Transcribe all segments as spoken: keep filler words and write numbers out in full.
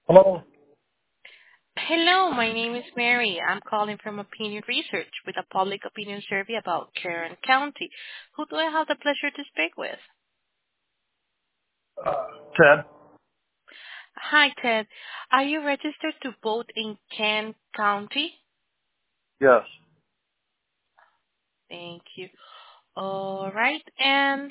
Hello. Hello, my name is Mary. I'm calling from Opinion Research with a public opinion survey about Kern County. Who do I have the pleasure to speak with? Uh, Ted. Hi, Ted. Are you registered to vote in Kern County? Yes. Thank you. All right. And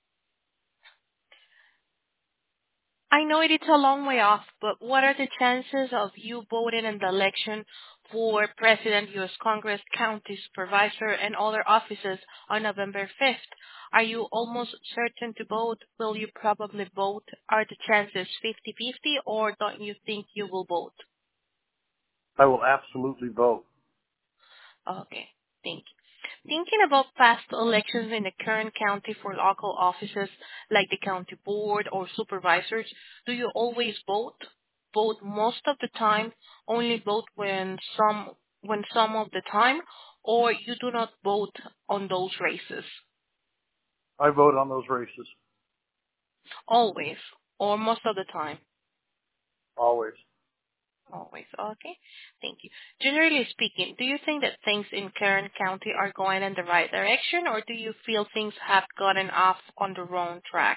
I know it is a long way off, but what are the chances of you voting in the election for President, U S Congress, County Supervisor, and other offices on November fifth? Are you almost certain to vote? Will you probably vote? Are the chances fifty-fifty, or don't you think you will vote? I will absolutely vote. Okay, thank you. Thinking about past elections in the current county for local offices like the county board or supervisors, do you always vote? Vote most of the time, only vote when some when some of the time, or you do not vote on those races? I vote on those races. Always, or most of the time? Always. Always. Okay. Thank you. Generally speaking, do you think that things in Kern County are going in the right direction, or do you feel things have gotten off on the wrong track?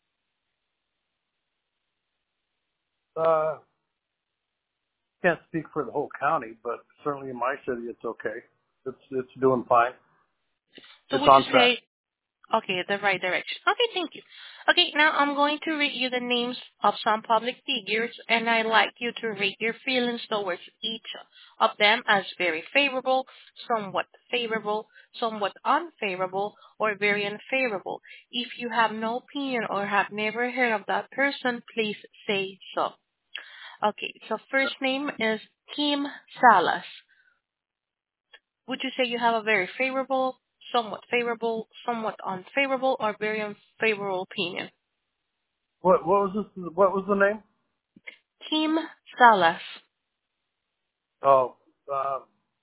Uh, can't speak for the whole county, but certainly in my city, it's okay. It's it's doing fine. So It's would you on track. say, okay, the right direction? Okay, thank you. Okay, now I'm going to read you the names of some public figures, and I'd like you to rate your feelings towards each of them as very favorable, somewhat favorable, somewhat unfavorable, or very unfavorable. If you have no opinion or have never heard of that person, please say so. Okay, so first name is Kim Salas. Would you say you have a very favorable, somewhat favorable, somewhat unfavorable, or very unfavorable opinion? What what was this? What was the name? Kim Salas. Oh, uh,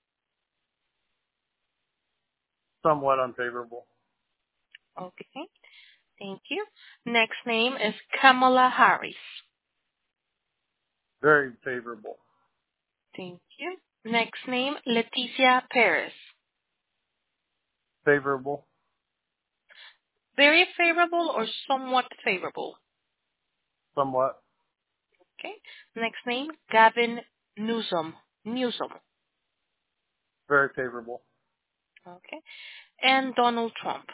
somewhat unfavorable. Okay, thank you. Next name is Kamala Harris. Very favorable. Thank you. Next name, Leticia Perez. Favorable. Very favorable or somewhat favorable? Somewhat. Okay. Next name, Gavin Newsom. Newsom. Very favorable. Okay. And Donald Trump.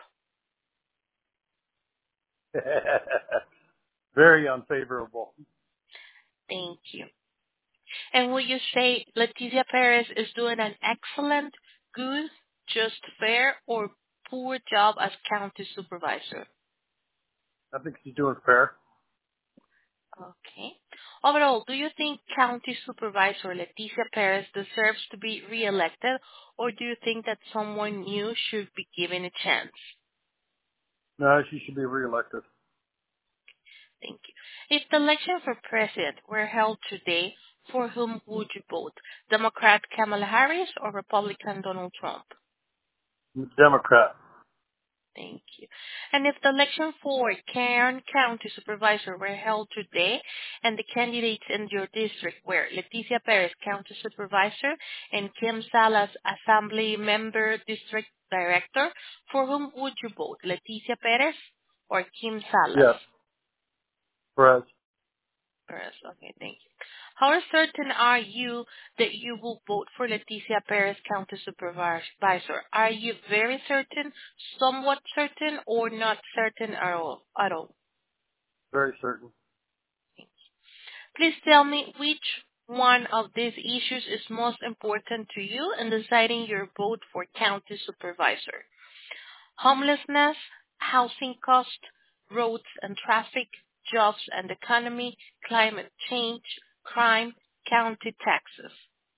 Very unfavorable. Thank you. And will you say Leticia Perez is doing an excellent, good, just fair, or poor job as county supervisor? I think she's doing fair. Okay. Overall, do you think County Supervisor Leticia Perez deserves to be reelected, or do you think that someone new should be given a chance? No, she should be reelected. Thank you. If the election for president were held today, for whom would you vote? Democrat Kamala Harris or Republican Donald Trump? Democrat. Thank you. And if the election for Kern County Supervisor were held today and the candidates in your district were Leticia Perez, County Supervisor, and Kim Salas, Assembly Member District Director, for whom would you vote? Leticia Perez or Kim Salas? Yes. Perez. Perez. Okay, thank you. How certain are you that you will vote for Leticia Perez, County Supervisor? Are you very certain, somewhat certain, or not certain at all? At all? Very certain. Please tell me which one of these issues is most important to you in deciding your vote for County Supervisor. Homelessness, housing cost, roads and traffic, jobs and economy, climate change, crime, county taxes.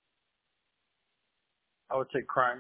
I would say crime.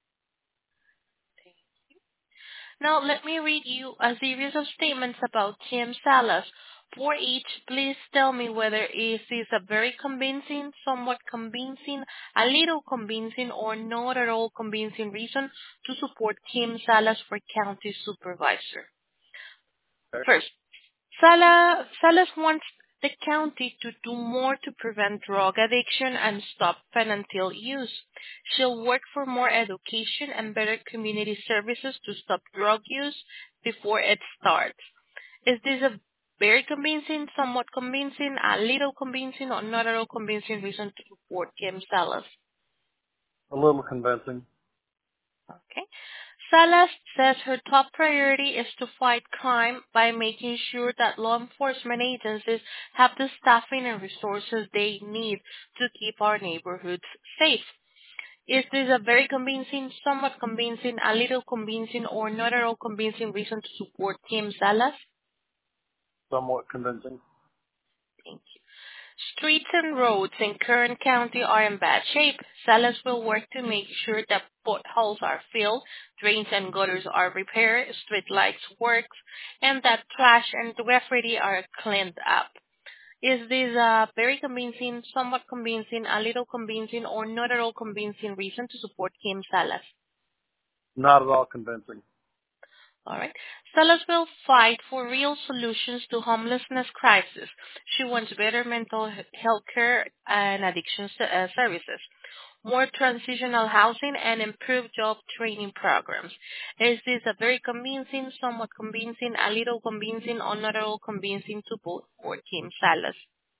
Now let me read you a series of statements about Kim Salas. For each, please tell me whether it is a very convincing, somewhat convincing, a little convincing, or not at all convincing reason to support Kim Salas for county supervisor. Okay. First, Sala, Salas wants the county to do more to prevent drug addiction and stop fentanyl use. She'll work for more education and better community services to stop drug use before it starts. Is this a very convincing, somewhat convincing, a little convincing, or not at all convincing reason to support Kim Salas? A little convincing. Okay. Salas says her top priority is to fight crime by making sure that law enforcement agencies have the staffing and resources they need to keep our neighborhoods safe. Is this a very convincing, somewhat convincing, a little convincing, or not at all convincing reason to support Kim Salas? Somewhat convincing. Thank you. Streets and roads in Kern County are in bad shape. Salas will work to make sure that potholes are filled, drains and gutters are repaired, street lights work, and that trash and graffiti are cleaned up. Is this a very convincing, somewhat convincing, a little convincing, or not at all convincing reason to support Kim Salas? Not at all convincing. All right. Salas will fight for real solutions to homelessness crisis. She wants better mental health care and addiction uh, services, more transitional housing, and improved job training programs. Is this a very convincing, somewhat convincing, a little convincing, or not at all convincing to vote for Kim Salas?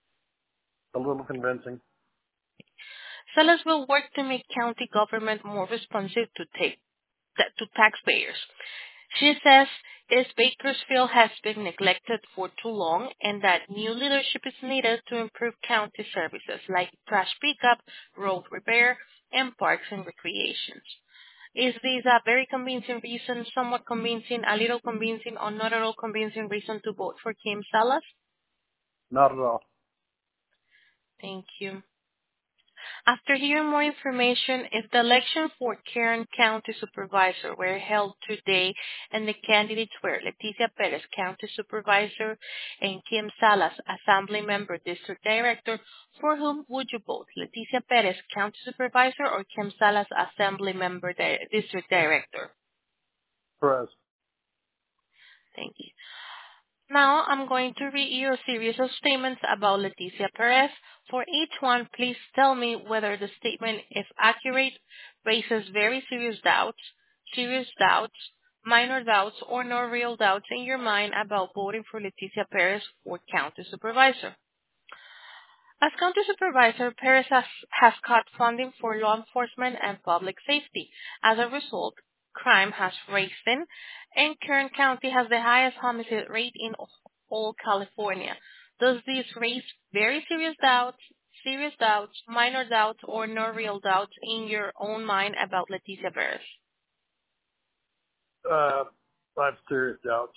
A little convincing. Salas will work to make county government more responsive to, take, to taxpayers. She says East Bakersfield has been neglected for too long and that new leadership is needed to improve county services like trash pickup, road repair, and parks and recreations. Is this a very convincing reason, somewhat convincing, a little convincing, or not at all convincing reason to vote for Kim Salas? Not at all. Thank you. After hearing more information, if the election for Kern County Supervisor were held today and the candidates were Leticia Perez, County Supervisor, and Kim Salas, Assembly Member, District Director, for whom would you vote? Leticia Perez, County Supervisor, or Kim Salas, Assembly Member, Di- District Director? Perez. Thank you. Now I'm going to read you a series of statements about Leticia Perez. For each one, please tell me whether the statement is accurate, raises very serious doubts, serious doubts, minor doubts, or no real doubts in your mind about voting for Leticia Perez for County Supervisor. As County Supervisor, Perez has, has cut funding for law enforcement and public safety. As a result, crime has risen, and Kern County has the highest homicide rate in all California. Does this raise very serious doubts, serious doubts, minor doubts, or no real doubts in your own mind about Leticia Perez? Uh, I have serious doubts.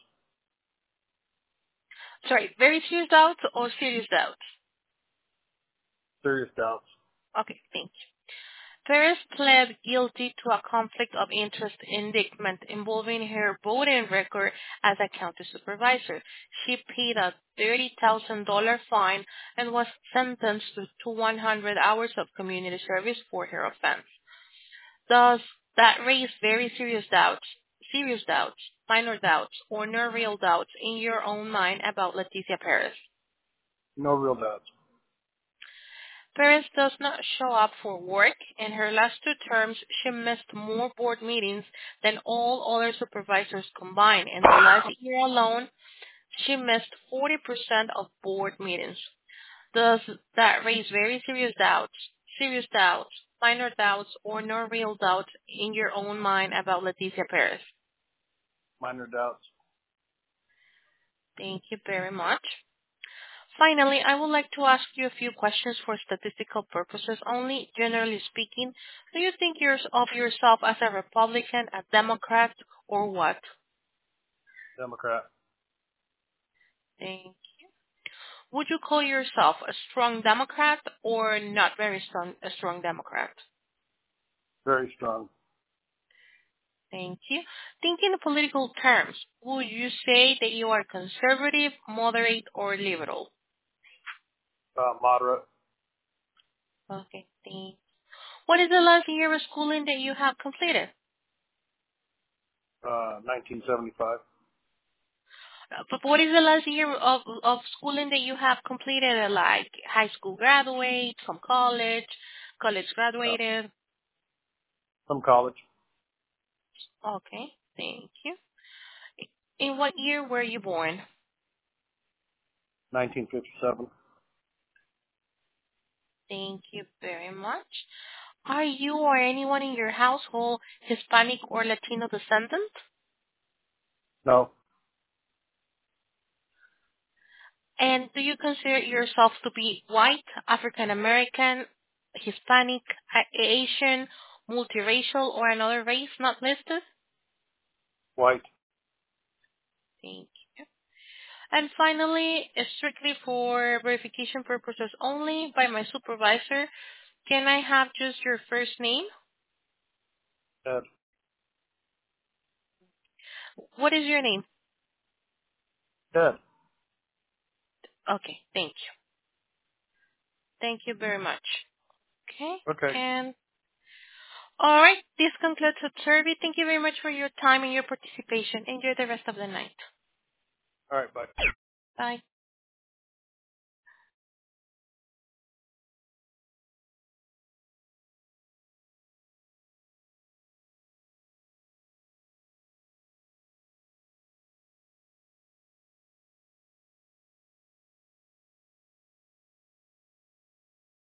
Sorry, very serious doubts or serious doubts? Serious doubts. Okay, thank you. Perez pled guilty to a conflict of interest indictment involving her voting record as a county supervisor. She paid a thirty thousand dollars fine and was sentenced to one hundred hours of community service for her offense. Does that raise very serious doubts, serious doubts, minor doubts, or no real doubts in your own mind about Leticia Perez? No real doubts. Perez does not show up for work. In her last two terms, she missed more board meetings than all other supervisors combined. In the last year alone, she missed forty percent of board meetings. Does that raise very serious doubts, serious doubts, minor doubts, or no real doubts in your own mind about Leticia Perez? Minor doubts. Thank you very much. Finally, I would like to ask you a few questions for statistical purposes only. Generally speaking, do you think yours of yourself as a Republican, a Democrat, or what? Democrat. Thank you. Would you call yourself a strong Democrat or not very strong, a strong Democrat? Very strong. Thank you. Thinking in political terms, would you say that you are conservative, moderate, or liberal? Uh, moderate. Okay, thanks. What is the last year of schooling that you have completed? Uh, nineteen seventy-five. Uh, But what is the last year of of schooling that you have completed? Like high school graduate, from college, college Uh, graduated. from college, Okay, thank you. In what year were you born? nineteen fifty-seven. Thank you very much. Are you or anyone in your household Hispanic or Latino descendant? No, And do you consider yourself to be white, African American, Hispanic, A- Asian, multiracial, or another race not listed? white. Thank you. And finally, strictly for verification purposes only by my supervisor, can I have just your first name? Ed. What is your name? Ed. Okay, thank you. Thank you very much. Okay, Okay. and all right, this concludes the survey. Thank you very much for your time and your participation. Enjoy the rest of the night. All right. Bye. Bye.